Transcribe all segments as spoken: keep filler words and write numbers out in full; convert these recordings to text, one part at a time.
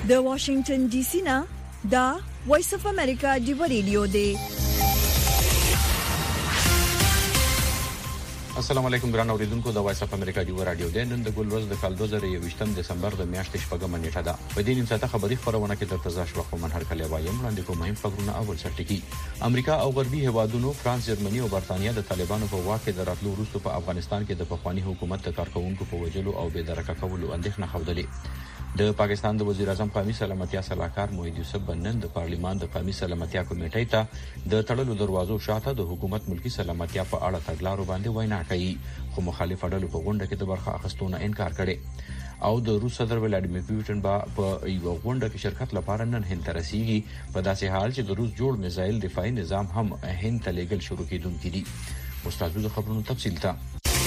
د واشنگټن ډي سي نه دا وایس اف امریکا دی ریډیو دی. السلام علیکم ګران اوریدونکو د وایس اف امریکا دی رادیو د نن د ګل ورځ د کال دوه زره یوویشتم دسمبر د میاشتې شپږمه نیټه ده. په دې نیم ساعته خبري خبرونه کې د تازه شو خو من هر کله وایم وړاندې کوم مهم خبرونه اول سرټکی. امریکا او غربي هوادونو فرانس، جرمني او برتانیا د طالبانو په واک کې د راتلو وروسته په افغانستان کې د پخوانی حکومت د کارکونکو په وجلو او بې درکه کولو اندېښنه خوده. د پاکستان د وزیر اعظم قومي سلامتیا صلاحکار موحد یوسف بنن د پارلیمان د قومي سلامتیا کمیټې ته د تړلو دروازو شاته د حکومت ملکی سلامتیا په اړه تګلارو باندې وینا کوي، خو مخالف ډلو په غونډه کې د برخه اخیستونه انکار کړي. او د روس صدر ولادیمیر پوتین با په یو غونډه کې شرکت لپاره نن هند ته رسیږي، په داسې حال چې د روس جوړ میزایل دفاعي نظام هم هند ته لیږل شروع کیدونکي دي. استاد د خبرونو تفصیل ته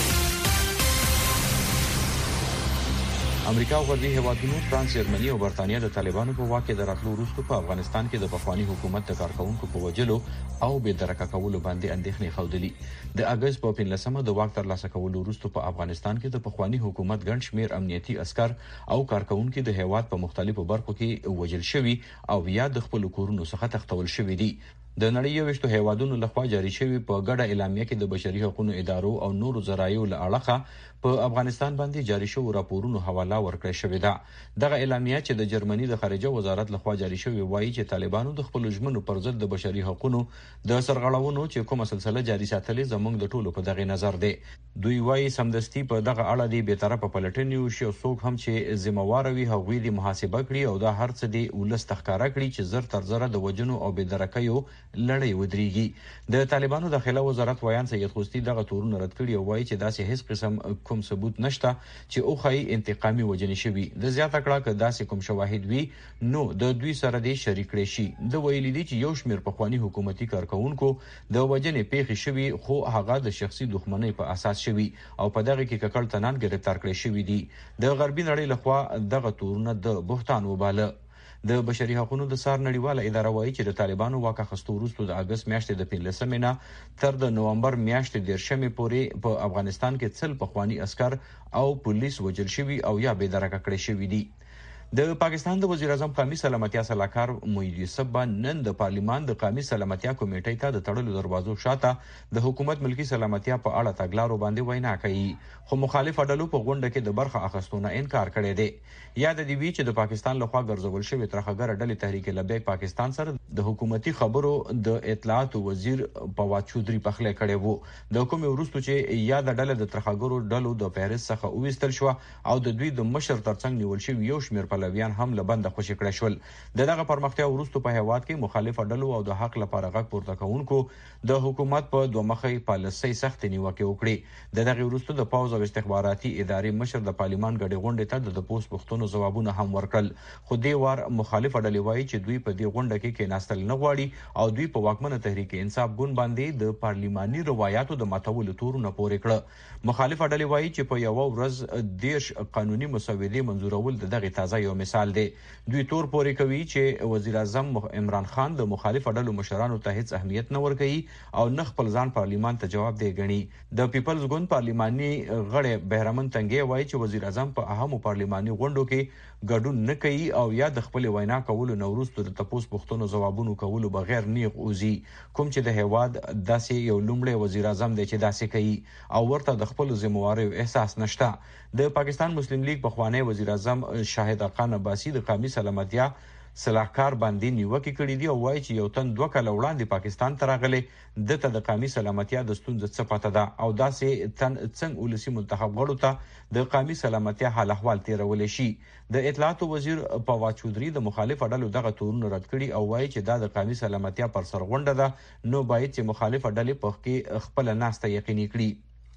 امریکا او غربي هوادونو فرانس، جرمني او برتانیا د طالبانو په واک کې د راتلو وروسته په افغانستان کې د پخوانی حکومت د کارکونکو په وجلو او بې درکه کولو باندې اندېښنې خوندلې. د اگست په پنځلسمه د واک ترلاسه کولو وروسته په افغانستان کې د پخوانی حکومت ګڼ شمېر امنیتي عسكر او کارکونکو د هیواد په مختلفو برخو کې وژل شوي او یا د خپل کورونو څخه تښتول شوي دي. د نړۍ یوشتو هیوادونو لخوا جاری شوی په ګډه اعلامیه کې د بشري حقوقو ادارو او نورو ذرایعو له اړخه په افغانستان باندې جاری شوی راپورونو حواله ورکړی شوې ده. دغه اعلامیه چې د جرمني د خارجه وزارت لخوا جاری شوی وایي چې طالبانو د خپل ژمنو پر ضد د بشري حقوقو د سرغړونو چې کومه سلسله جاری ساتلې زموږ د ټولو په دغه نظر دی. دوی وایي سمدستي په دغه اړه دی به طرفه پلټنې وشي او څوک هم چې ذمہوار وي هغوی د محاسبه کړي او دا هر څه دی ولست ښکارا کړي چې زر تر زره د وجنو او بې درکیو لړۍ ودرېږي. د طالبانو داخله وزارت ویان سید خوستی دغه تورونه رد کړي او وایي چې داسې هیڅ قسم کوم ثبوت نشته چې اوخی انتقامي وجنې شوي. د زیاته کړه که داسې کوم شواهد وي نو د دوی سره دې شریک کړي شي. د ویلي دي چې یو شمېر پخوانی حکومتي کارکونکو د وجنې پیښې شوي خو هغه د شخصي دښمنۍ په اساس شوي او په دغه کې ککړ تنان گرفتار کړي شوي دي. د غربي نړۍ لخوا دغه تورونه د بهتان وباله. د بشري حقوقو د سار نړیواله اداره وایي چې د طالبانو واک اخیستو وروسته د اگست میاشتې د پنځلسمې نه تر د نومبر میاشتې دیرشمې پورې په افغانستان کې څل پخوانی عسكر او پولیس وژل شوي او یا بې درکه کړي شوي دي. د پاکستان د وزیر اعظم قومي سلامتیا صلاحکار موحد یوسف نن د پارلیمان د قومي سلامتیا کمیټې ته د تړلو دروازو شاته د حکومت ملکی سلامتیا په اړه تګلارو باندې وینا کوي، خو مخالف ډلو په غونډه کې د برخه اخیستونه انکار کړی دی. یاد دی وی چې د پاکستان لخوا ګرځول شوی ترخګر ډلې تحریک لبیک پاکستان سره د حکومتي خبرو د اطلاعات وزیر پواد چودري پخله کړی وو. د حکومت وروسته چې یاد ډله د ترخګرو ډلو د پیرس څخه وېستل شو او د دوی د مشر ترڅنګ نیول شوی یو شمېر پلویان هم لبند خوشی کړی شول. دغه پرمختیا وروسته په هیواد کې مخالف ډلو او د حق لپاره غږ پورته کوونکو د حکومت په دوه مخې پالیسۍ سخت نیوکه وکړي. دغه وروسته د پوز او استخباراتي ادارې مشر د پارلیمان غړي غونډې ته د پوس پښتون ځوابونه هم ورکړل، خو دې وار مخالف ډلې وایي چې دوی په دې غونډه کې کېناستل نه غواړي او دوی په واکمنه تحریک انصاف ګوند باندې د پارلیماني روایتو د ماتولو تورونه پورې کړه. مخالف ډلې وایي چې په یو ورځ دیش قانوني مسودې منزورول دغه تازه یو مثال دی. دوی تور پورې کوي چې وزیر اعظم عمران خان د مخالف ډلو مشرانو ته هیڅ اهمیت نه ورکوي او نه خپل ځان پارلیمان ته جواب دی غني. د پیپلز ګوند پارلیماني غړي بهرمن تنګي وایي چې وزیر اعظم په اهمو پارلیماني غونډو کې ګډون نه کوي او یا د خپل وینا کولو نو وروسته د تپوس پښتون ځوابونو کولو بغیر نیغ اوزي، کوم چې د هیواد داسې یو لومړی وزیر اعظم دی چې داسې کوي او ورته د خپل ذمہواري احساس نشته. د پاکستان مسلم لیگ پخوانی وزیر اعظم شاهد اقان عباسی د قومي سلامتیا صلاحکار باندې نیوکه کړې دي او وایي چې یو تن دوه کاله وړاندې پاکستان ته راغلی دته د قومي سلامتیا د ستونزې څه پته ده او داسې تن څنګه ولسی منتخب غړو ته د قومي سلامتیا حال احوال تیرول شي. د اطلاعات وزیر پواد چودري د مخالف ډلو دغه تورونه رد کړي او وایي چې دا د قومي سلامتیا پر سر غونډه ده، نو باید چې مخالف ډلې په کې خپل ناسته یقیني کړي.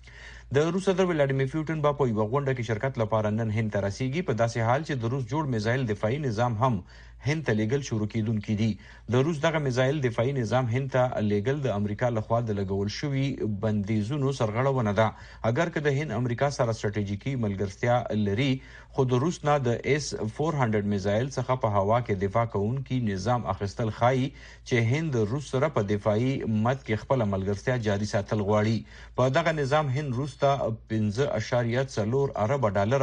د روس صدر ولادیمیر پوتین با په یو غونډه کې شرکت لپاره نن هند ته رسیږي، په داسې حال چې د روس جوړ میزایل دفاعي نظام هم هند ته لیږل شروع کیدونکي دي. د روس دغه میزایل دفاعي نظام هند ته لیږل د امریکا لخوا د لګول شوي بندیزونو سرغړونه ده. اگر که د هند امریکا سره ستراتیژیکي ملګرتیا لري، خو د روس نه د اس چار سوه میزایل څخه په هوا کې دفاع کوونکي نظام اخیستل ښایي چې هند د روس سره په دفاعي مد کې خپل ملګرتیا جاري ساتل غواړي. په دغه نظام هند روس ته پنځه اعشاریه څلور ارب ډالر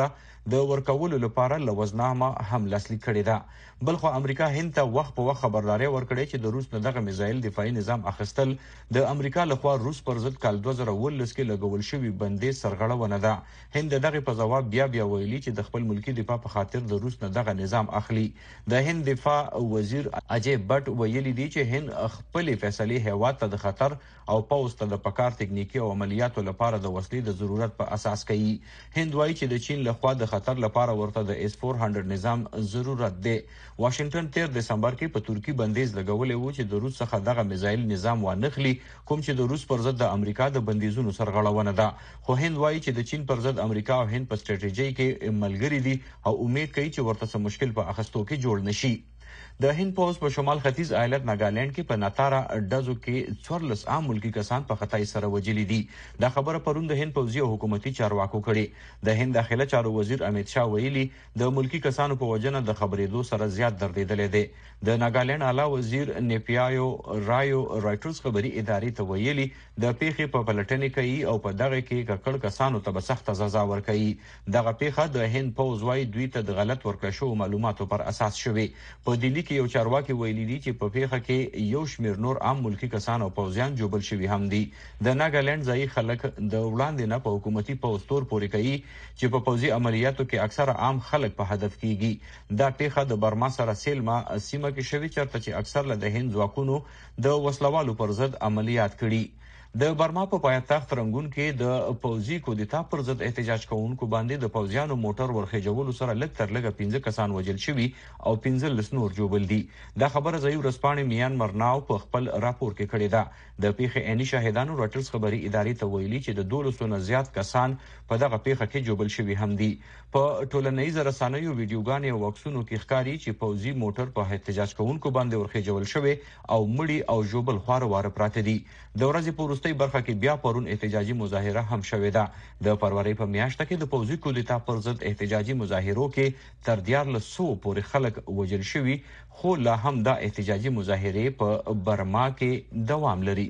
د ورکولو لپاره لوزنامه هم لاسلیک کړې ده. بلخو امریکا هند ته وخت په وخت خبرداري ورکړې چې د روس نه دغه میزایل دفاعي نظام اخیستل د امریکا لخوا روس پر ضد کال دوه زره ولس کې لګول شوی بندیز سرغړونه ده. هند دغه په جواب بیا بیا ویلي چې د خپل ملکی دفاع په خاطر د روس نه دغه نظام اخلي. د هند دفاع وزیر اجي بټ ویلي دی چې هند خپل فیصله هیواد ته د خطر او پوز ته د پکار تکنیکی او عملیاتو لپاره د وسلې د ضرورت په اساس کوي. هند وایي چې د چین لخوا د خطر لپاره ورته د اس چار سو نظام ضرورت دی. واشنگټن تیر دسمبر کې په ترکی بندیز لګولې و چې د روس څخه دغه میزایل نظام وانخلي، کوم چې د روس پر ضد د امریکا د بندیزونو سرغړونه ده. خو هند وایي چې د چین پر ضد امریکا او هند په ستراتیژي کې ملګری دي او امید کوي چې ورته څه مشکل په اخستو کې جوړ نشي. د هند پوز په شمال ختیځ ایالت ناګالند کې په ناتارا ډزو کې څوارلس عام ملکی کسان په خطای سره وجلي دي. دا خبره پرون د هند پوزي او حکومتي چارواکو کړي. د هند داخله چارو وزیر امیت شاه ویلي د ملکی کسانو په وجنه د خبرېدو سره زیات دردېدل دي. د ناګالند اعلی وزیر نیپیایو رایو رایټرز خبري ادارې ته ویلي د پیښې په پلټنې کوي او په دغه کې ککړ کسانو ته به سخت سزا ورکوي. دغه پیښه د هند پوز وايي دوی ته د غلط ورکړل شوو معلوماتو پر اساس شوې. په دلی کې یو چارواکي ویلي دي چې په پیښه کې یو شمېر نور عام ملکی کسان او پوځیان جوړل شوي هم دي. د ناګالند ځای خلک د وړاندې نه په حکومتي پوسټور پورې کوي چې په پوځي عملیاتو کې اکثره عام خلک په هدف کیږي. دا پیښه د برما سره سیلما سیمه کې شوی چرته چې اکثر له د هند ځواکونو د وسلوالو پر ضد عملیات کړي. د برما په پایتخت رنگون کې د پوځي کودتا پر ضد احتجاج کوونکو باندې د پوځیانو موټر ورخېجولو سره لږ تر لږه پنځه کسان وژل شوي او پنځه لس نور جوړل دي. دا خبره ځای ورځپاڼې میانمار ناو په خپل راپور کې کړې ده. د پیښې عیني شاهدانو راټرز خبري ادارې ته ویلي چې د دولسو نه زیات کسان په دغه پیښه کې جوړل شوي هم دي. په ټولنیزو رسنیو ویډیوګانې او عکسونو کې ښکاري چې پوځي موټر په احتجاج کوونکو باندې ورخېجول شوی او مړي او جوبل خوار واره پراته دي. د ورځې په وروستۍ برخه کې بیا پرون احتجاجي مظاهره هم شوې ده. د فروری په میاشت کې د پوځي کودتا پر ضد احتجاجي مظاهرو کې تر دیارلس سوه پورې خلک وژل شوي، خو لا هم دا احتجاجي مظاهرې په برما کې دوام لري.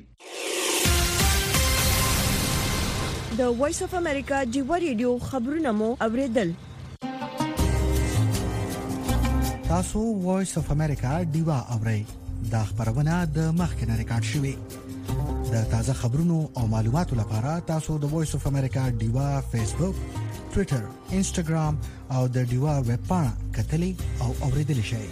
د وایس اف امریکا ډیوا ریډیو خبرونه مو اوریدل. تاسو وایس اف امریکا ډیوا اورئ. دا خبرونه د مخکنه ریکارډ شوې. د تازه خبرونو او معلوماتو لپاره تاسو د وایس اف امریکا ډیوا فیسبوک، ټوئیټر، انسټاګرام او د ډیوا ویب پاڼه کتلې او اوریدل شئ.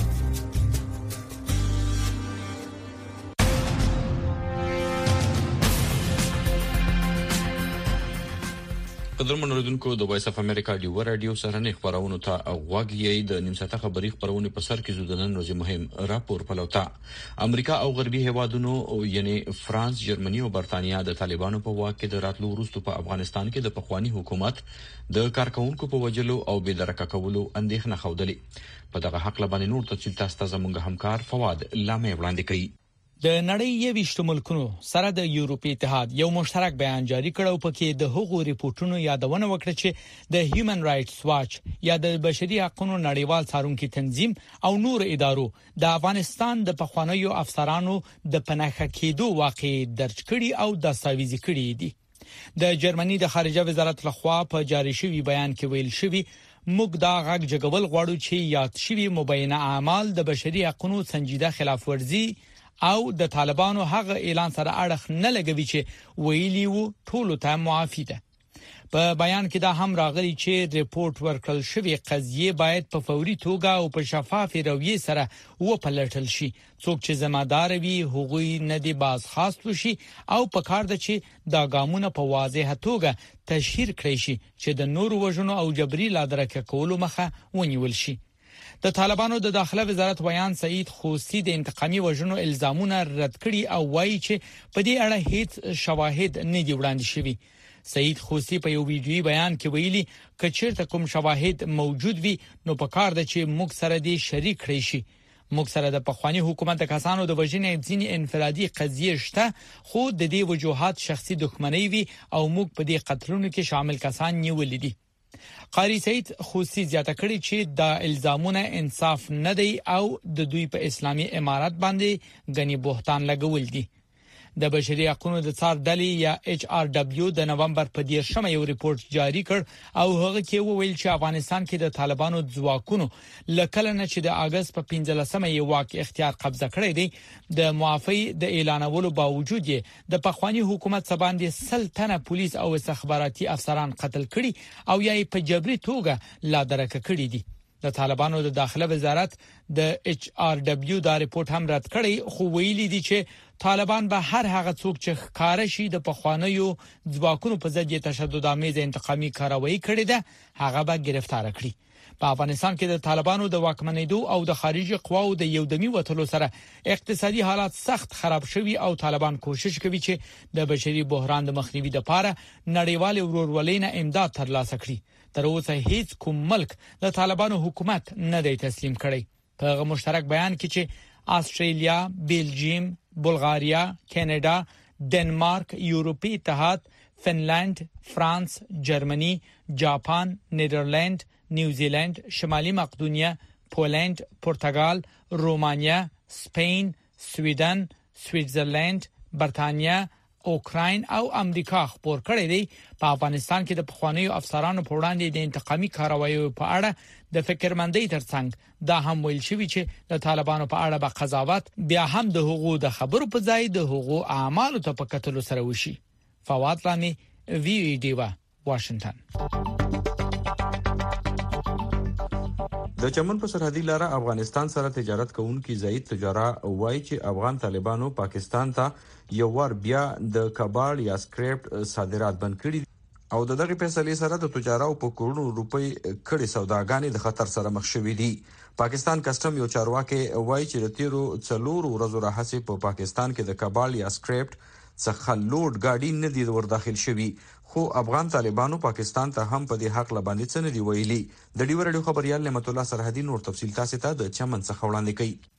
قدرمن اوریدونکو د وایس اف امریکا ډیوا رادیو سره نه خبرونه ته غوږی د نیم ساعته خبري خبرونه په سر کې زودنن روزي مهم راپور پلوتا. امریکا او غربي هیوادونو یعنی فرانس، جرمني او برتانیا د طالبانو په واک کې د راتلو وروسته په افغانستان کې د پخوانی حکومت د کارکونکو په وجلو او بې درکه کولو اندېښنه خوده. په دغه حق لبانې نور تفصیل تاسو ته زموږ همکار فواد لامه وړاندې کړي. د نړۍ یويشت ملکونو سره د یورپی اتحاد یو مشترک بیان جاری کړو په کې د حقوقو ریپورتونو یادونه وکړه چې د هیومن رائټس واچ یا د بشري حقوقو نړیوال څارونکي تنظیم او نور ادارو د افغانستان د پخوانیو افسرانو د پناه کېدو واقع درج کړي او داستاویزي کړي دي. د جرمني د خارجه وزارت لخوا په جاری شوی بیان کې ویل شوی موږ دا غږ جګول غواړو چې یاد شوی مبینه اعمال د بشري حقوقو سنجیده خلاف ورزي او د طالبانو هغه اعلان سره اړه نه لګوي چې ویلي وو ټول ته معافي ده. په بیان کې دا هم راغلی چې ریپورت ورکړل شوی قضیه باید په فوري توګه او په شفاف رویه سره وپلټل شي. څوک چې ذمہدار وي حقوقي نه دی باز خاص شي او په کار ده چې دا ګامونه په واضح توګه تشهیر کړي شي چې د نور وژنو او جبري لادرکه کولو مخه ونیول شي. د طالبانو د داخله وزارت ویان سعید خوسی د انتقامي وژنو الزامونه رد کړي او وایي چې په دې اړه هیڅ شواهد نه دي وړاندې شوي. سعید خوسی په یو ویډیوي بیان کې ویلي چې چیرته کوم شواهد موجود وي نو په کار ده چې موږ سره دې شریک کړي شي. موږ سره د پخوانی حکومت د کسانو د وژنې ځینې انفرادي قضیه شته، خو د دې وجوهات شخصي دښمنۍ وي او موږ په دې قتلونو کې شامل کسان نیولې دي. قاری سعید خوسی زیاته کړي چې دا الزامونه انصاف نه دی او د دوی په اسلامي امارات باندې غني بهتان لګول دي. د بشري حقوقو د څار ډلې یا ایچ آر دبليو د نومبر په دیرشمه یو ریپورت جاری کړ او هغه کې وویل چې افغانستان کې د طالبانو ځواکونو لکه نه چې د اگست په پنځلسمه یو واک اختیار قبضه کړی دی د معافی د اعلانولو باوجود د پخوانی حکومت سباندې سلطنه پولیس او استخباراتي افسران قتل کړي او یا په جبري توګه لا درکه کړي دي. د طالبانو د داخله وزارت د ایچ آر دبليو دا ریپورت هم رد کړی خو ویلي دي چې طالبان به هر هغه څوک چې ښکار شي د پخوانیو ځواکونو په ضد تشددآمیز انتقامي کاروایی کړي ده هغه به گرفتار کړي. په افغانستان کې د طالبانو د واکمنېدو او د خارجي قواو د یودمي وټلو سره اقتصادي حالات سخت خراب شوي او طالبان کوشش کوي چې د بشري بحران د مخنیوي لپاره نړیوال ورورولۍ نه امداد ترلاسه کړي. تر اوسه هیڅ کوم ملک د طالبانو حکومت نه دی تسلیم کړی. په مشترک بیان کې چې استرالیا، بلجیم، بلغاریا، کاناډا، ډنمارک، یورپی اتحاد، فنلند، فرانس، جرمني، جاپان، نیدرلند، نیوزیلند، شمالي مقدونیه، پولند، پرتګال، رومانیا، سپین، سویډن، سویټزرلند، برتانیا، اوکراین او امریکا خبر کړی دی په افغانستان کې د پخوانیو افسرانو په وړاندې د انتقامي کاروایو په اړه د فکرمندۍ ترڅنګ دا هم ویل شوی چې د طالبانو په اړه به قضاوت بیا هم د حقوقو د خبرو په ځای د حقوقو اعمالو ته په کتلو سره وشي. فواد لامي وی ای ډی وا واشنگټن. د چمن په سرحدي لار افغانستان سره تجارت کوونکي زید تجارا وایي چې افغان طالبانو پاکستان ته یو ور بیا د کباړ یا سکریپټ صادرات بند کړي او د دغه فیصلې سره د تجارو په کروڑو روپۍ کړي سوداګانې د خطر سره مخ شوې دي. پاکستان کسٹم یو چارواکي وایي چې د تیرو څلور ورځو راهیسې په پاکستان کې د کباړ یا سکریپټ څخه لوډ گاډي نه دي ور داخل شوي خو افغان طالبانو پاکستان ته هم په دې حق لباندې څه نه دی ویلي. د ډیو رادیو خبريال نعمت الله سرحدي نور تفصیل تاسو ته د چمن څخه وړاندې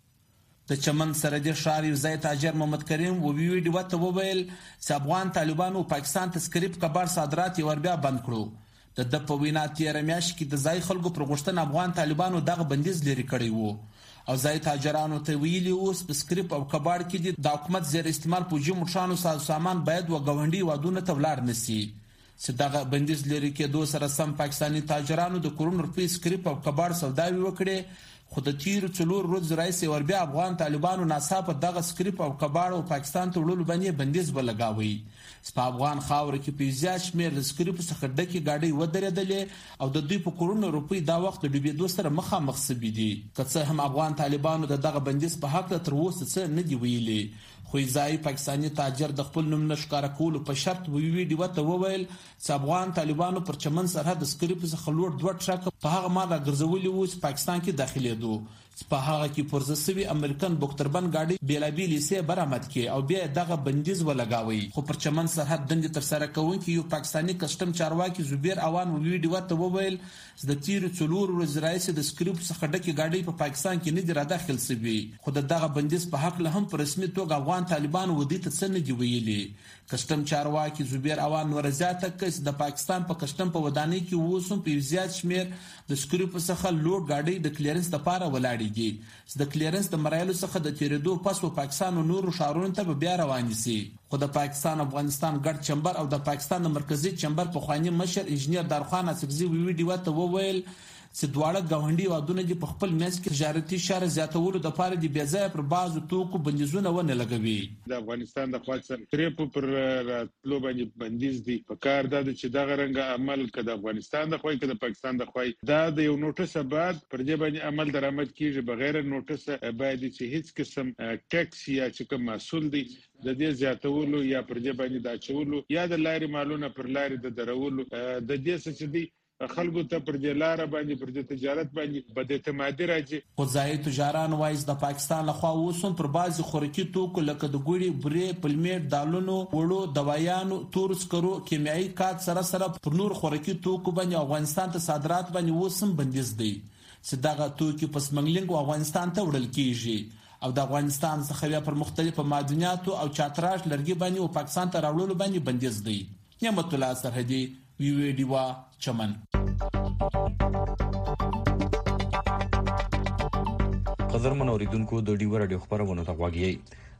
کوي. د چمن سرحدي ښار یو ځای تاجر محمد کریم او وی ډیو ته وویل چې افغان طالبانو پاکستان ته سکریپ کبار صادرات یې ور بیا بند کړو. د د په وینا تیر میاشت کې د ځای خلکو پر غوښتنه افغان طالبانو دغه بندیز لري کړی وو او ځای تاجرانو ته ویلي اوس په سکریپ او کباړ کې د حکومت زیر استعمال پوجي موټرانو ساز سامان باید وګونډي وادونه ته ولاړ نشي چې دغه بندیز لري کېدو سره سم پاکستاني تاجرانو د کروڑ روپۍ سکریپ او کباړ سوداوي وکړي خو د تیر څلور ورځې راځي ور بیا افغان طالبانو ناڅاپه دغه سکریپ او کباړ او پاکستان ته وړلو باندې بندیز بلګاوي. په افغان خاور کې په زیات شمېر د سکریپ څخه ډکې گاډي ودرېدلې او د دوی په کروڑ روپۍ دا وخت د ډوبېدو سره مخامخ سوي دي. که څه هم افغان طالبانو د دغه بندیز په حق تر اوسه څه نه دی ویلي خو ځای پاکستاني تاجر د خپل نوم نشکاره کولو په شرط وی وی ډیو ته وویل چې افغان طالبانو پر چمن سرحد سکریپ څخه لوړ دوه ټرک په هغه ماده ګرځولي وو چې پاکستان کې داخلي دو په هغه کې پرزسوي امریکن بوکتربن گاډي بیلابیلی سه برآمد کې او بیا دغه بندیز ولګاوي خو پر چمن سرحد دند تر سره کوونکی یو پاکستاني کسٹم چارواکي زبیر اوان وی ډیو ته وویل چې د تیر څلور ورځې راځي د سکریپ څخه ډکه گاډي په پاکستان کې نه دی را داخل سوي خو دغه بندیز په حق له هم پر رسمي توګه افغان طالبان ودی ته څه نه دی ویلي. کسٹم چارواکي زبیر اوان ورزاته کس د پاکستان په کسٹم په ودانۍ کې ووسم په زیات شمیر د سکریپ څخه لوډ گاډي د کلیرنس لپاره ولاړیږي د کلیرنس د مرایلو څخه د تیرېدو پس په پاکستان او نورو ښارونو ته بیا روان شي خو د پاکستان افغانستان ګډ چمبر او د پاکستان د مرکزی چمبر په خواني مشر انجنیر دارخان اسقزي وی ویډیو ته وویل چې دواړه غونډي وادونه د خپل میس کې تجارتي شر زیاتولو د پاره د بیځای پر بازو توکو بندیزونه ونه لګوي. د افغانستان د خواصن تریپ پر راتلو باندې بندیز دي په کار د چې د غرنګ عمل کده افغانستان د خوای کده پاکستان د خوای دا د یو نوټس بعد پر دې باندې عمل درآمد کیږي بغیر نوټس باید چې هیڅ قسم ټیکس یا چې کوم مسول دي د دې زیاتولو یا پر دې باندې دا چولو یا د لارې مالونه پر لارې د درولو د دې څه چې دي خلکو ته پر دې لار باندې پر دې تجارت باندې بد اعتمادي راځي. خو ځای تجاران وایي د پاکستان لخوا اوسم پر بعضی خوراکي توکو لکه د ګوړي برې پلمیر دالونو وړو دوایانو تورس کرو کیمیاوي کات سره سره پر نور خوراکي توکو باندې افغانستان ته صادرات باندې اوسم بندیز دی چې دغه توکي پس منګلنګ افغانستان ته وړل کیږي او د افغانستان څخه پر مختلفو معدنیاتو او چاتراش لرګي باندې او پاکستان ته راوړلو باندې بندیز دی. نعمت الله سرحدي وی وی ډیوا چمن. قدر منوریدونکو د ډیو رادیو خبرونه ته غواړي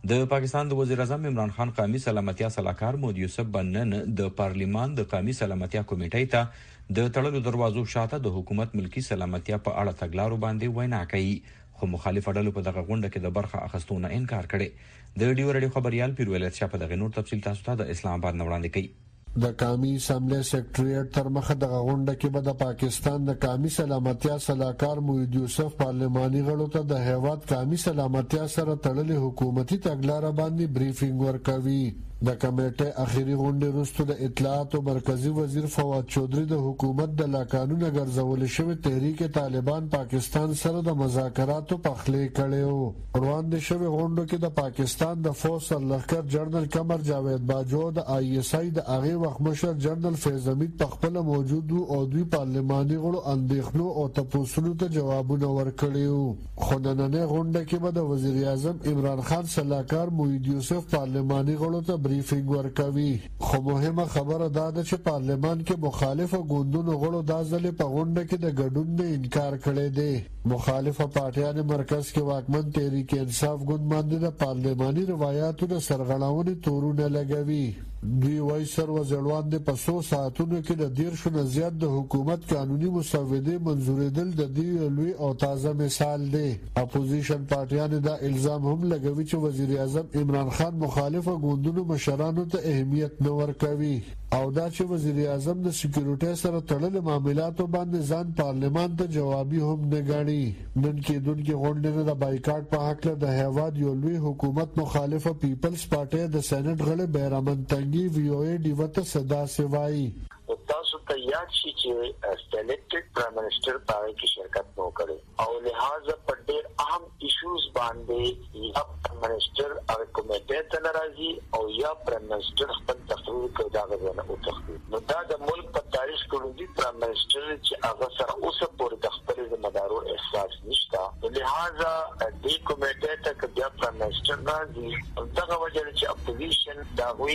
د پاکستان د وزیر اعظم عمران خان قومي سلامتیا صلاحکار مود یوسف بنن د پارلیمان د قومي سلامتیا کمیټې ته د تړلو دروازو شاته د حکومت ملکی سلامتیا په اړه تګلارو باندې وینا کوي، خو مخالف ډلو په دغه غونډه کې د برخه اخیستونه انکار کړي. د ډیو رادیو خبريال پیرولت شاه په دغه نور تفصیل تاسو ته د اسلام آباد وړاندې کوي. د قومي اسمبلی سیکریټریټ تر مخه د غونډه کې به د پاکستان د قومي سلامتیا صلاحکار موید یوسف پارلماني غړو ته د هیواد قومي سلامتیا سره تړلې حکومتي تګلارې باندې بریفینګ ورکوي. د کمیټې اخیری غونډې وروسته د اطلاعات او مرکزی وزیر فواد چودھری د حکومت د لاقانونه ګرځول شوی تحریک طالبان پاکستان سره د مذاکراتو پخلی کړیو. وړاندې شوی غونډو کې د پاکستان د فوج سرلښکر جنرال قمر جاوید باجو د آی ایس آی د هغه وخت مشر جنرال فیض حمید په خپل موجود او دوی پارلماني غړو اندېښنو او تپوسونو ته جوابونه ورکړیو. خو نننۍ غونډه کې به د وزیر اعظم عمران خان سلاکار موید یوسف پارلماني غړو ته بریفینګ ورکوي. خو مهمه خبره دا ده چې پارلمان کې مخالفه ګوندونو غړو دا ځلې په غونډه کې د ګډون نه انکار کړی دی. مخالفه پارټیان مرکز کې واکمن تحریک انصاف ګوند باندې د پارلماني روایتو د سرغړونې تورونه لګوي. دوی وایي سروزړوان د پسو ساعتونو کې د دیرشو نه زیات د حکومت قانوني مسودې منظورېدل د دې لوی او تازه مثال دی. اپوزیشن پارټیان دا الزام هم لګوي چې وزیر اعظم عمران خان مخالفه ګوندونو مشرانو ته اهمیت نه ورکوي او دا چې وزیر اعظم د سکیورټي سره تړلې معاملاتو باندې ځان پارلمان ته جوابي هم نه ګڼي. نن کېدونکې غونډې د بایکاټ په هکله د هیواد یو لوی حکومت مخالفه پیپلز پارټي د سېنات غړي بیرمن تنګي وی او ای ډیوته صدا سوای. تاسو ته یاد شي چې سلیکټډ پرایم منسٹر پاره کې شرکت نو کړي او لہذا په ډېر اهم ایشوز باندې یا پرایم منسٹر او کمیټې ته ناراضي او یا پرایم منسٹر خپل تقریر کوي دا غوښنه او تخوي. نو دا د ملک په تاریخ کې لوی پرایم منسٹر چې هغه سره اوسه پورې د خپل ذمہدارو احساس نشته. لہذا د کمیټې ته کې بیا پرایم منسٹر راځي دغه وجه چې اپوزیشن دا وی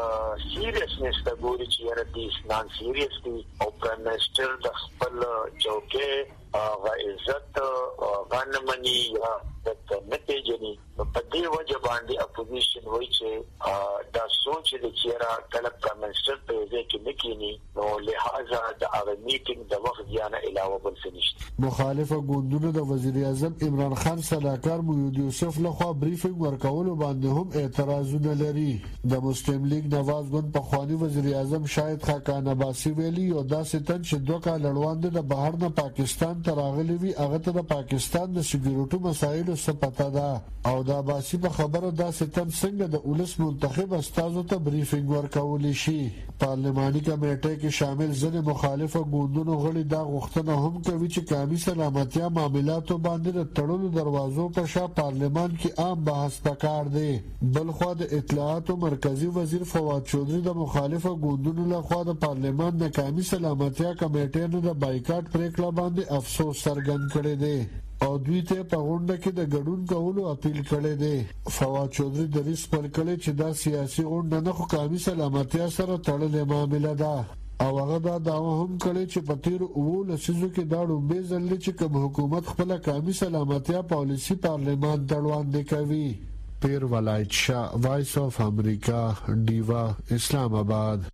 سیریسنس د ګوري چې یاره دې نان سیریسلی او پرایم منسٹر د خپل چوکې غا عزت غانمنی یا د نتیجنی په دې وجه باندې اپوزیشن وایي چې دا سوچ د چیرې کله پرایم منسٹر په دې کې نکینی نو لہذا د هغه میټینګ د وخت ځانه علاوه بل څه نشته. مخالفه ګوندونو د وزیر اعظم عمران خان سلاکار موید یوسف لخوا بریفینګ ورکولو باندې هم اعتراضونه لري. د مسلم لیگ نواز ګوند په خواني وزیر اعظم شاهد خاقان عباسی ویلي او دا ستن چې دوه کال وړاندې د بهر نه پاکستان ته راغلي وي هغه ته د پاکستان د سکیورټي مسایلو څه پته ده او دا باسی په خبره دا ستن څنګه د ولس منتخب استازو ته بریفینګ ورکول شي. پارلماني کمیټې کې شامل ځینې مخالفه ګوندونو غړي دا غوښتنه هم کوي چې قومي سلامتیا معاملاتو باندې د تړلو دروازو په شا پارلمان کې عام بحث پکار دی. بلخوا د اطلاعات مرکزی وزیر فواد چودھری د مخالفه ګوندونو لخوا د پارلمان د قومي سلامتیا کمیټې نه د بایکاټ پریکړه باندې افسوس څرګند کړی دی او دوی ته په غونډه کې د ګډون کولو اپیل کړی دی. فواد چودھری د ریس پر کړی چې دا سیاسي غونډه نه خو قومي سلامتیا سره تړلې معامله ده او هغه دا دعوه هم کړی چې په تیرو اوو لسیزو کې دا لومړی ځل دی چې کوم حکومت خپله قومي سلامتیا پالیسي پارلمان ته وړاندې کوي. پیر ولایت شاه، وایس آف امریکا، ډیوا، اسلام آباد.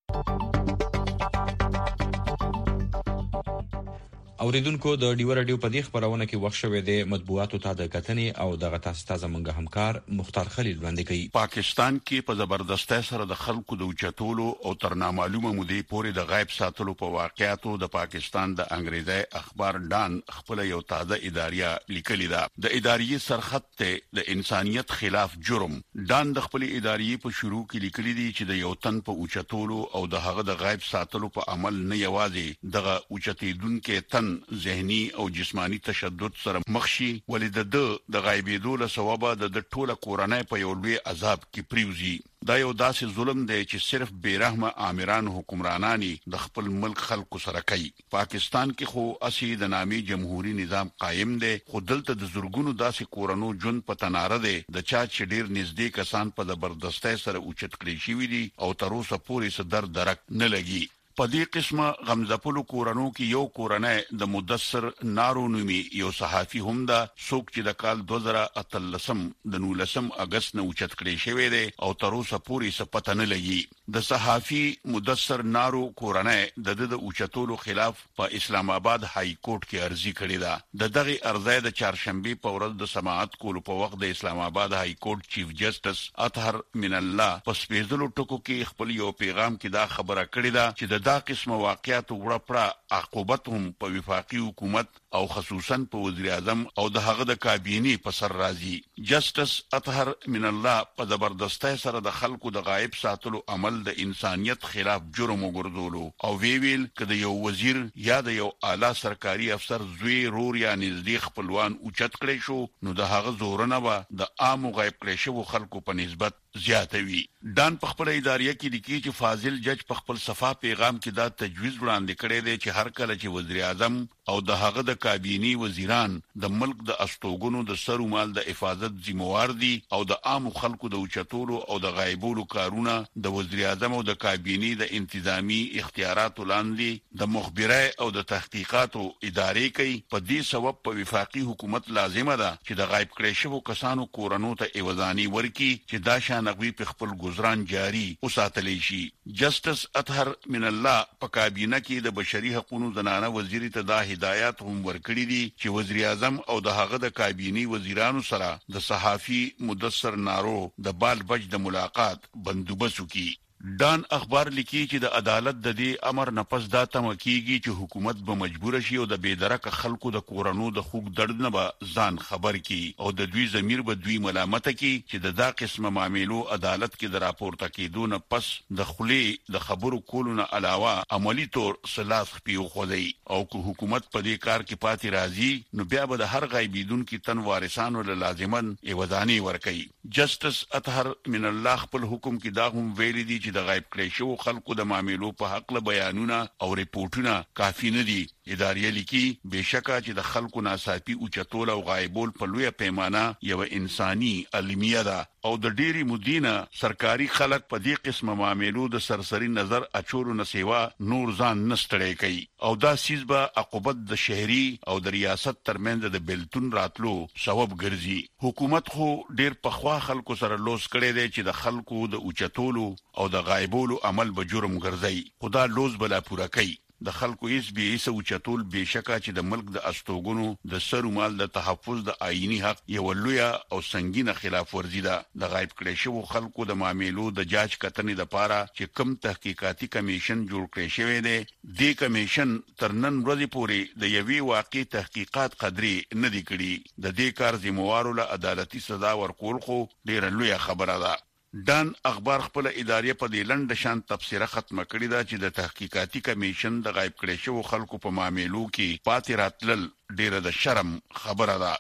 اوریدونکو د ډیو رادیو په دې خبرونه کې وخت شوه د مطبوعاتو ته د کتنې او د غتاس تازه منګه همکار مختار خلیل وړاندې کوي. پاکستان کې په زبردستی سره د خلکو د اوچتولو او تر نامعلومه مودې پورې د غیب ساتلو په واقعاتو د پاکستان د انګریزي اخبار ډان خپل یو تازه اداریه لیکلی ده. د اداریه سرخط ته د انسانیت خلاف جرم. ډان د خپل اداریه په شروع کې لیکلی دي چې د یو تن په اوچتولو او د هغه د غیب ساتلو په عمل نه یوازې دغه اوچتیدونکو تن ذهني او جسمانی تشدد سره مخ شي ولې د د غایبېدو له سببه د ټوله کورنۍ په یو لوی عذاب کې پریوزي. دا یو داسې ظلم دی چې صرف بیرحمه آمران حکمرانانی د خپل ملک خلکو سره کوي. پاکستان کې خو اسی د نامي جمهوریت نظام قائم دی خو دلته د زورګونو داسې کورونو جون په تناره دی د چا چې ډیر نږدې کسان په زبردستۍ سره اوچت کړی شي وي او تر اوسه پورې څه در درک نه لګي. په دې قسمه غمزپلو کورونو کې یو کورنۍ د مدثر نارو نومي یو صحافي هم دا څوک چې د کال دوه زره اتلسم د نولسم اگست نه اوچت کړی شوی دی او تر اوسه پورې څه پته نه لګي د صحافي مدثر نارو کورنۍ د د اوچتولو خلاف په اسلام آباد های کورټ کې عرضی کړې ده د دغه ارزای د چهارشنبه په ورځ د سماعت کولو په وخت د اسلام آباد های کورټ چیف جسټس اطهر من الله په سپیڅلو ټکو کې خپل یو پیغام کې دا خبره کړې ده چې د دا قسمه واقعیت وړه پړه عقوبت هم په وفاقي حکومت او خصوصا په وزیر اعظم او د هغه د کابینه په سر راځي جسټس اطهر من الله په زبردستۍ سره د خلکو د غایب ساتلو عمل د انسانيت خلاف جرم وګرځولو او وی ویل کله یو وزیر یا د یو اعلی سرکاري افسر زوی رور یا نږدې خپلوان اوچت کړي شو نو د هغه زورنه و د عام غایب کړي شو خلکو په نسبت زیاتوي دان په خپل ادارې کې لیکي چې فاضل جج په خپل صفه پیغام کې دا تجویز وړاندې کړی دی چې هر کله چې وزیر اعظم او د هغه د کابینی وزیران د ملک د استوګنو د سرو مال د حفاظت ذمہوار دي او د عام خلکو د اوچتولو او د غایبولو کارونه د وزیر اعظم او د کابینی د انتظامی اختیاراتو لاندې د مخبره او د تحقیقاتو ادارې کوي په دې سبب په وفاقي حکومت لازمه ده چې د غایب کړي شوو کسانو کورونو ته ایوازاني ورکي چې دا شان نغوی په خپل گزاران جاری وساتلی شي جسټس اطهر من الله په کابینه کې د بشري حقوقو زنانه وزیر ته دا هدایت هم ورکړي دي چې وزیر اعظم او د هغه د کابینی وزیرانو سره د صحافي مدثر نارو د بال بچ د ملاقات بندوبست وکړي دان اخبار لیکي چې د عدالت د دې امر نه پس دا تم کیږي چې حکومت به مجبور شي او د بيدرک خلکو د کورونو د خوګ درد نه به ځان خبر کی او د دوی ضمیر به دوی ملامت کی چې د دا قسمه معاملو عدالت کې د راپورته کېدو نه پس د خلی د خبرو کولو نه علاوه عملی تور سلاس خپیو خدای او که حکومت په دې کار کې پاتې راځي نو بیا به د هر غایبیدون کې تن وارثانو له لازمن ایوازانی ورکړي جسټس اطهر من الله خپل حکم کې دا هم ویلي دي چې د غایب کړي شو خلکو د معاملو په حق له بیانونه او ریپورتونه کافي نه دي ادارې لیکي بشکه چې د خلکو ناصافي او چتول او غایبول په لوی پیمانه یو انساني علمیه ده او د ډيري مدینه سرکاري خلک په دې قسمه معاملو د سرسري نظر اچولو نه سیوا نور ځان نستړی کوي او دا سیس به عقوبت د شهري او د ریاست ترمنځ د بلتون راتلو سبب ګرځي حکومت خو ډیر په خوا خلکو سره لوس کړي دي چې د خلکو د اوچتولو او د غایبولو عمل به جرم ګرځي خدا لوز بلا پورا کوي د خلکو هیڅ به هیڅ اوچتول بشکه چې د ملک د استوګنو د سرو مال د تحفظ د آئینی حق یو لوی او سنگینه خلاف ورزي ده د غایب کړي شو خلکو د معاملو د جاج کتنې لپاره چې کم تحقیقاتي کمیشن جوړ کړی شوی دی د کمیشن ترنن ورځې پورې د یوې واقعي تحقیقات قدرې نه دی کړی د دې کار ذمہوارو له عدالتي سزا ورکول خو ډیره لوی خبره ده دان اخبار خپل ادارې په دې لنډ شان تفسیره ختمه کړې ده چې د تحقیقاتي کمیشن د غایب کړي شو خلکو په معاملو کې پاتې راتلل ډیره د شرم خبره ده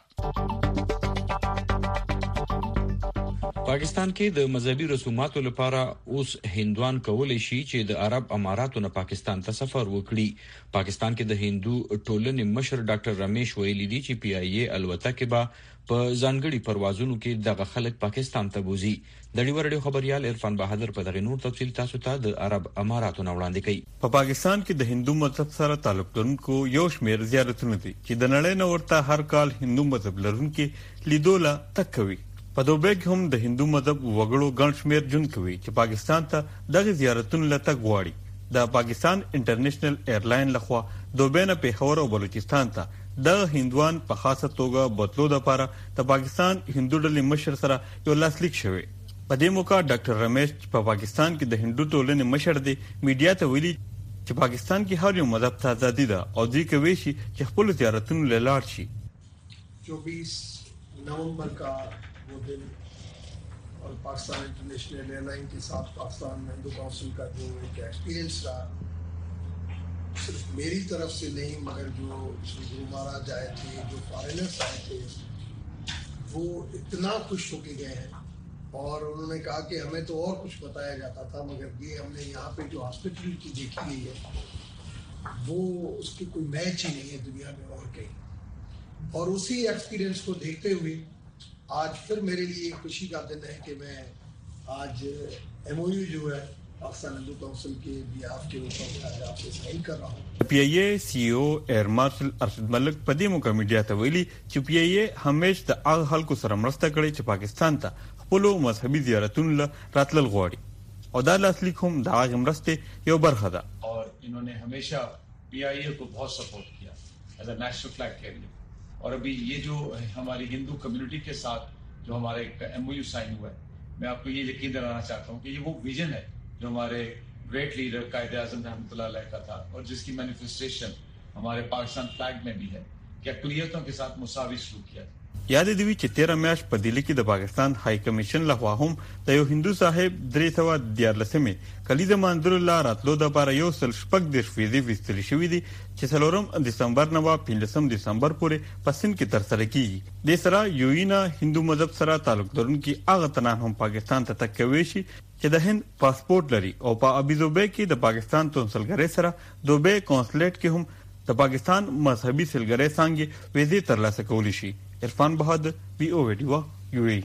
پاکستان کې د مذهبي رسوماتو لپاره اوس هندوان کولای شي چې د عرب اماراتو نه پاکستان ته سفر وکړي پاکستان کې د هندو ټولنې مشر ډاکټر رمیش ویلي دي چې پی آی اي الوتکه به په ځانګړي پروازونو کې دغه خلک پاکستان ته بوزي د ډیورډیو خبريال عرفان بهادر په دغه نور تفصیل تاسو ته د عرب اماراتو نه وړاندې کوي په پاکستان کې د هندو مذهب سره تعلق لرونکو یو شمېر زیارتونه دي چې د نړۍ نه ورته هر کال هندو مذهب لرونکو لیدوله تک کوي په دوبه کې هم د هندو مذهب وګړو ګڼ شمېر جون کوي چې پاکستان ته دغه زیارتونه لته غواړي د پاکستان انټرنیشنل ایرلاین لخوا دوبه نه پیښور او بلوچستان ته د هندوان په خاصه توګه بوتلو د لپاره د پاکستان هندو ډلې مشر سره یو لاسلیک شوی په دې موقع ډاکټر رمیش په پاکستان کې د هندو ټولنې مشر دی میډیا ته ویلي چې پاکستان کې هر یو مذهب ته ازادي ده او دوی کوي چې خپل زیارتونه لاړ شي चौबीस नवंबर का वो दिन और पाकिस्तान इंटरनेशनल एयरलाइन के साथ पाकिस्तान हिंदू काउंसिल का जो एक एक्सपीरियंस रहा सिर्फ मेरी तरफ से नहीं मगर जो श्री गुरु महाराज आए थे जो फॉरेनर्स आए थे वो इतना खुश होके गए हैं और उन्होंने कहा कि हमें तो और कुछ बताया जाता था मगर ये हमने यहाँ पे जो हॉस्पिटलिटी देखी गई है वो उसकी कोई मैच ही नहीं है दुनिया में और कहीं और उसी एक्सपीरियंस को देखते हुए आज फिर मेरे लिए खुशी का दिन है कि मैं आज एमओयू जो है पाकिस्तान हिंदू काउंसिल के बिहाफ के ऊपर मैं आपसे साइन कर रहा हूँ। P I A C O air marshal Arshad Malik په دې موقع میډیا ته ویلي چې پی ای اے همیش د هغه خلکو سره مرسته کړې چې پاکستان ته خپل مذهبي زیارتونو له راتلل غواړي او دا لاسلیک هم د هغه مرستې یو برخه ده. और इन्होंने हमेशा पी आई ए को बहुत सपोर्ट किया as a national flag carrier. और अभी ये जो हमारी हिंदू कम्युनिटी के साथ जो हमारे एक एमओयू साइन हुआ है, मैं आपको ये यकीन दिलाना चाहता हूँ कि ये वो विजन है जो हमारे ग्रेट लीडर कायदे आज़म रहमतुल्लाह अलैह का था और जिसकी मैनिफेस्टेशन हमारे पाकिस्तान फ्लैग में भी है कि अक़लियतों के साथ मुसावी सलूक किया. یاد دی وی چې تیرہ میاشت په دلی کې د پاکستان های کمیشن لخوا هم د یو هندو صاحب درې سوه دیارلسمې کلیزه منظور الله راتلو د لپاره یو سل شپږ دېرش ویزې ویستل شوې دي چې څلورم دسمبر نه به پنځلسم دسمبر پورې په سند کې ترسره کیږي. دې سره یوینا هندو مذهب سره تعلق لرونکي هغه تنان هم پاکستان ته تګ کوي شي چې د هند پاسپورت لري او په ابوظبي کې د پاکستان قونسلګرۍ سره دوبه قونسلیټ کې هم د پاکستان مذهبي سلګرۍ څنګه ویزې ترلاسه کولی شي. عرفان بهادر وی او ویډیو یو ای.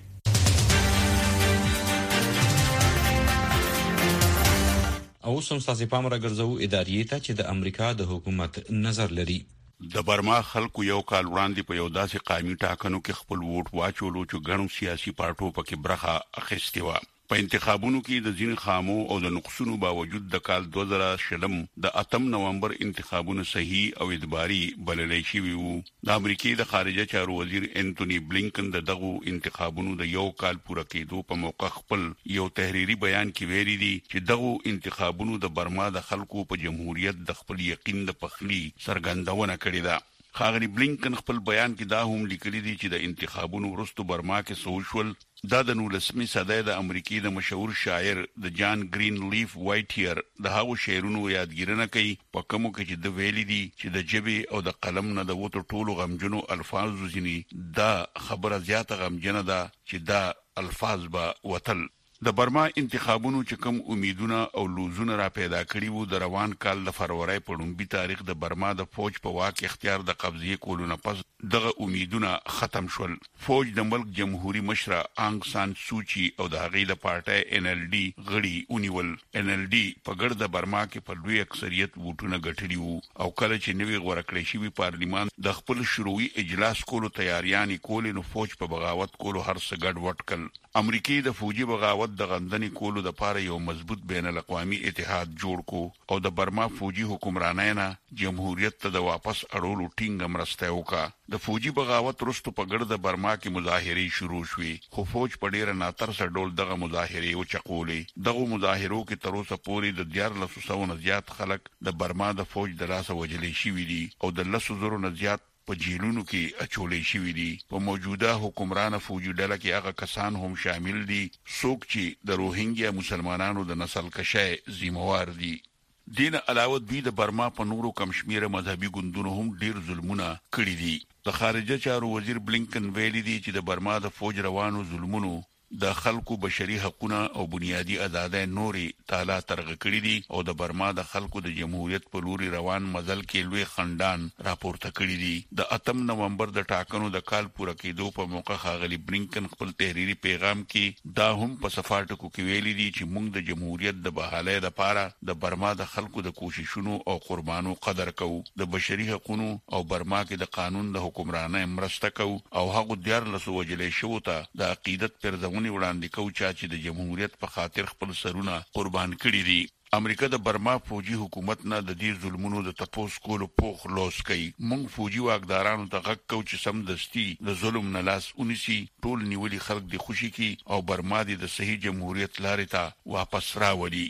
او سم تاسو پام راګرځو ادارې ته چې د امریکا د حکومت نظر لري. د برما خلکو یو کال وړاندې په یو داسې قائمي ټاکنو کې خپل ووټ واچولو چې ګڼو سیاسي پارټو پکې برخه اخیستې و. په انتخابونو کې د ځین خامو او د نقصونو باوجود د کال دوه زره شلم د اتم نومبر انتخابونو صحیح او اعتباري بللی شوي وو. د امریکای د خارجه چارو وزیر انټونی بلینکن د دغه انتخابونو د یو کال پوره کېدو په موقع خپل یو تحریری بیان کې ویلي دي چې دغه انتخابونو د برما د خلکو په جمهوریت د خپل یقین د پخلی څرګندونه کړې ده. خاغلی بلینکن خپل بیان کې دا هم لیکلي دي چې د انتخابونو وروسته برما کې سوشل دا د نولسمې صدۍ د امریکای د مشهور شاعر د جان گرین لیف وایټیر د هغو شعرونو یادګیرنه کوي په کومو کې چې د ویلي دي چې د جبې او د قلم نه د وته ټولو غمجنو الفاظو ځینی دا خبره زیاته غمجنه ده چې دا الفاظ به وتل. د برما انتخابونو چې کوم امیدونه او لوزونه را پیدا کړي وو د روان کال د فروری په لومبي تاریخ د برما د فوج په واک اختیار د قبضې کولو نه پس دغه امیدونه ختم شول. فوج د ملک جمهوریت مشره آنګ سان سوچي او د هغې د پارټۍ ان ال ډي غړي ونیول. ان ال ډي په ګرد د برما کې په لوی اکثریت ووټونه ګټلي وو او کله چې نوی غوړه کړی شوی پارلیمان د خپل شروعي اجلاس کولو تیاریانې کولې نو فوج په بغاوت کولو هر څه ګډ وډ کړل. امریکای د فوجي بغاوت د غندنې کولو د پاره یو مضبوط بین الاقوامي اتحاد جوړ کو او د برما فوجي حکمرانۍ نه جمهوریت ته د واپس اړولو ټینګه مرسته وکړه. د فوجي بغاوت وروسته په ګرد برما کې مظاهرې شروع شوې خو فوج په ډیره ناترسه ډول دغه مظاهرې وچقولې. دغه مظاهرو کې تر اوسه پورې د دیارلسو سوو نه زیات خلک د برما د فوج د لاسه وژلې شوي دي او د لسو زرو نه زیات په جیلونو کې اچولې شوي دي. په موجوده حکمرانه فوجي ډله کې هغه کسان هم شامل دي څوک چې د روهینګیا مسلمانانو د نسل کشۍ ذمہوار دي. دین علاوه دوی د برما په نورو کم شمیره مذهبي ګوندونو هم ډیر ظلمونه کړي دي. د خارجه چارو وزیر بلینکن ویلي دي چې د برما د فوج روانو ظلمونو د خلکو بشري حقوقونه او بنیادی آزادۍ نوري تعالی ترغه کړی دي او د برما د خلکو د جمهوریت په لوري روان مزل کې لوی خندان راپورته کړی دي. د اتم نومبر د ټاکنو د کال پوره کېدو په موقع خاغلی بلینکن خپل تحریری پیغام کې دا هم په صفاټکو کې ویلي دي چې موږ د جمهوریت د بحالۍ لپاره د برما د خلکو د کوششونو او قربانو قدر کوو. د بشري حقوقو او برما کې د قانون د حکمرانۍ مرسته کوو او هغه دیارلسو وجلې شو ته د عقیدت پر وړاندې کوي چې د جمهوریت په خاطر خپل سرونه قربان کړي دي. امریکا د برما فوجي حکومت نه د دې ظلمونو د تپوس کولو پوخ لوس کوي. موږ فوجي واکدارانو ته غږ کوو چې سم دستي د ظلم نه لاس ونیسي، ټول نیولي خلک د خوشي کی او برما د صحیح جمهوریت لارې ته واپس راوړي.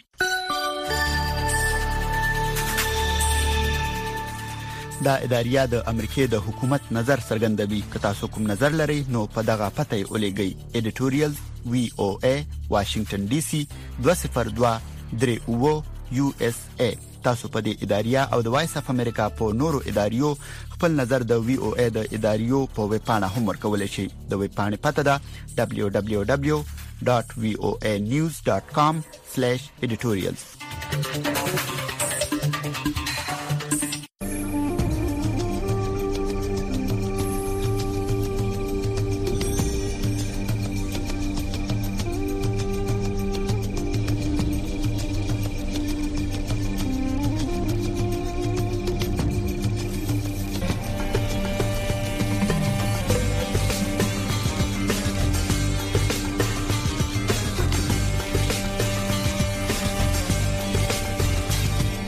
دا اداریه د امریکای د حکومت نظر څرګندوي. که تاسو کوم نظر لرئ نو په دغه پته یې ولېږئ. ایډیټوریال وی او ای واشنگټن ډي سي دوه صفر دوه درې اووه یو اس ای. تاسو په دې اداریه او د وایس اف امریکا په نورو اداریو خپل نظر د وی او ای د اداریو په ویب پاڼه هم ورکولی شئ. د ویب پاڼې پته ده دبلیو دبلیو دبلیو ډاټ وی او ای نیوز ډاټ کام سلیش ایډیټوریالز.